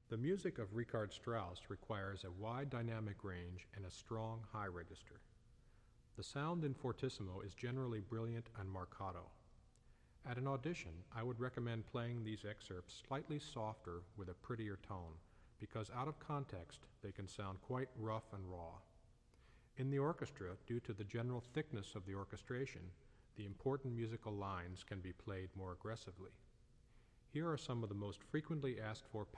The music of Richard Strauss requires a wide dynamic range and a strong high register. The sound in fortissimo is generally brilliant and marcato. At an audition, I would recommend playing these excerpts slightly softer with a prettier tone, because out of context they can sound quite rough and raw. In the orchestra, due to the general thickness of the orchestration, the important musical lines can be played more aggressively. Here are some of the most frequently asked for